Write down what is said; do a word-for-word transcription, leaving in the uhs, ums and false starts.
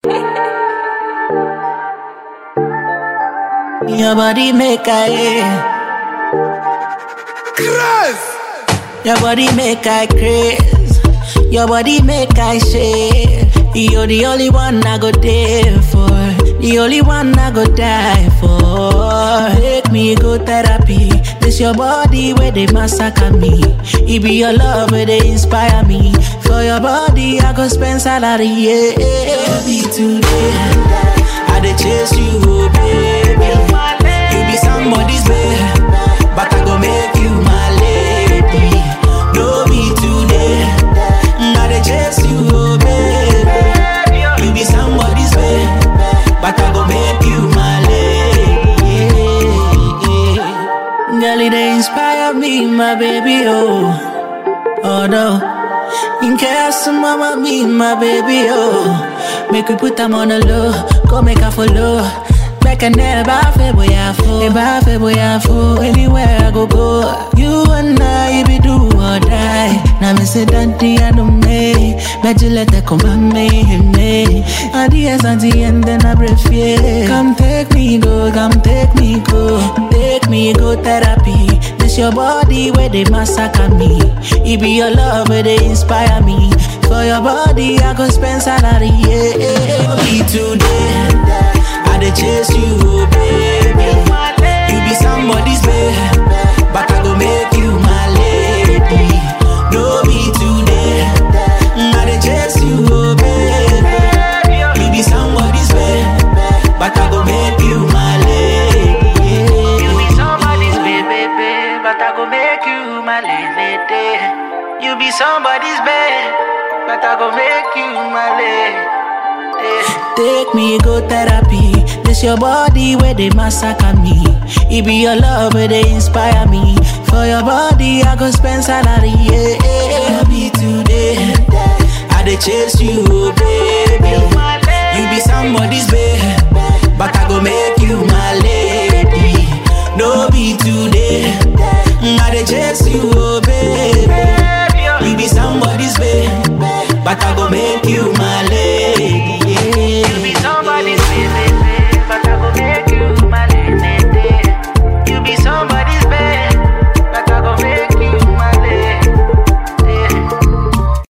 Your body make I Craze. Your body make I craze. Your body make I shake. You're the only one I go there for. The only one I go die for. Take me go therapy. This your body where they massacre me. It be your love where they inspire me. For your body I go spend salary. Yeah, be today. I dey chase you, oh baby. You be somebody's babe, but I go make you my lady. No be today. I dey chase you, oh baby. You be somebody's babe, but I go make you my lady. Girl, it dey inspire me, my baby, oh. Oh no. In case mama be my baby, oh. Make we put them on the low, go make her follow. Make a never feel boy I fall, never feel boy I fall. Anywhere I go go, you and I be do or die. Now me say daddy I don't make, but you let her come and make me. At the end, at the end, then I breathe yeah. Come take me go, come take me go, take me go therapy. This your body where they massacre me. It be your love where they inspire me. For your body I go spend salary. Yeah, be today. I dey chase you, oh baby. You be somebody's babe, but I go make you my lady. No be today. I dey chase you, oh baby. You be somebody's babe, but I go make you my lady. You be somebody's babe, baby, but I go make you my lady. You be somebody's babe, but I go make you my lady. Take me go therapy. This your body where they massacre me. It be your love where they inspire me. For your body I go spend salary. Yeah, be today. I dey chase you, oh baby. You be somebody's babe, but I go make you my lady. No be today. I dey chase you,